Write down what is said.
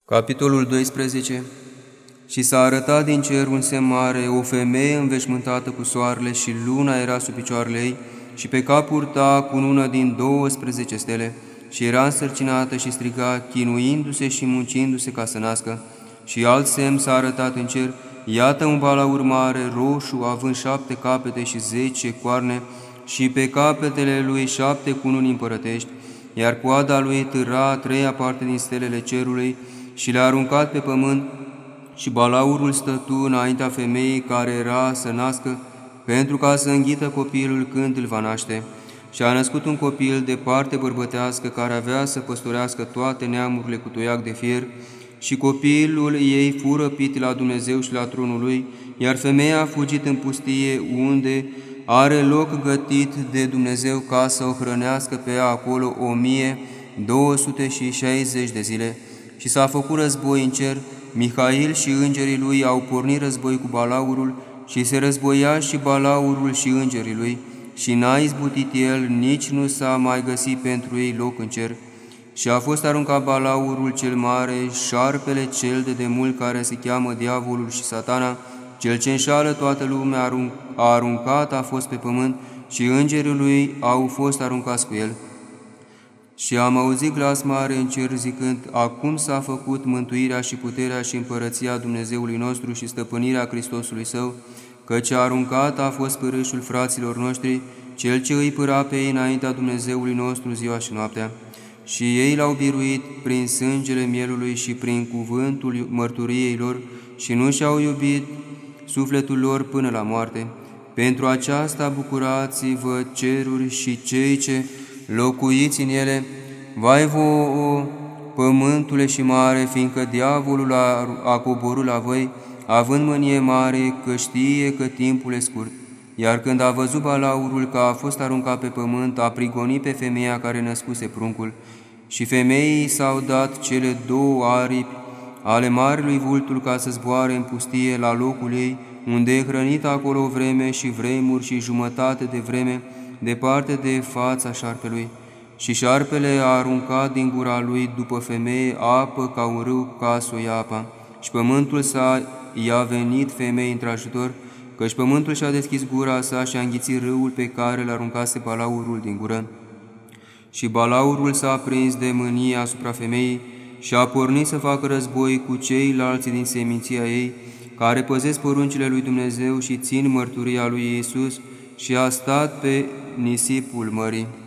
Capitolul 12. Și s-a arătat din cer un semn mare, o femeie înveșmântată cu soarele și luna era sub picioarele ei și pe cap purta cunună din 12 stele și era însărcinată și striga, chinuindu-se și muncindu-se ca să nască. Și alt semn s-a arătat în cer, iată un balaur mare, roșu, având 7 capete și 10 coarne și pe capetele lui 7 cununi împărătești, iar coada lui târa 3/4 din stelele cerului și le-a aruncat pe pământ, și balaurul stătu înaintea femeii care era să nască, pentru ca să înghită copilul când îl va naște. Și a născut un copil de parte bărbătească, care avea să păstorească toate neamurile cu toiac de fier, și copilul ei fu răpit la Dumnezeu și la tronul lui, iar femeia a fugit în pustie, unde are loc gătit de Dumnezeu ca să o hrănească pe ea acolo 1260 de zile. Și s-a făcut război în cer, Mihail și îngerii lui au pornit război cu balaurul și se războia și balaurul și îngerii lui și n-a izbutit el, nici nu s-a mai găsit pentru ei loc în cer. Și a fost aruncat balaurul cel mare, șarpele cel de demult care se cheamă diavolul și satana, cel ce înșală toată lumea, aruncat a fost pe pământ și îngerii lui au fost aruncați cu el. Și am auzit glas mare în cer zicând, acum s-a făcut mântuirea și puterea și împărăția Dumnezeului nostru și stăpânirea Hristosului Său, căci aruncat a fost pârâșul fraților noștri, cel ce îi pâra pe ei înaintea Dumnezeului nostru ziua și noaptea. Și ei l-au biruit prin sângele mielului și prin cuvântul mărturiei lor și nu și-au iubit sufletul lor până la moarte. Pentru aceasta bucurați-vă ceruri și cei ce locuiți în ele, vai vouă, pământule și mare, fiindcă diavolul a coborât la voi, având mânie mare, că știe că timpul e scurt. Iar când a văzut balaurul că a fost aruncat pe pământ, a prigonit pe femeia care născuse pruncul. Și femeii s-au dat cele 2 aripi ale marelui vultul ca să zboare în pustie la locul ei, unde e hrănită acolo o vreme și vremuri și jumătate de vreme, departe de fața șarpelui. Și șarpele a aruncat din gura lui după femeie apă ca un râu ca să o ia apa. Și pământul i-a venit femeii într-ajutor, căci pământul și-a deschis gura sa și a înghițit râul pe care l-aruncase balaurul din gură. Și balaurul s-a prins de mânie asupra femeii și a pornit să facă război cu ceilalți din seminția ei, care păzesc poruncile lui Dumnezeu și țin mărturia lui Iisus, și a stat pe nisipul mării.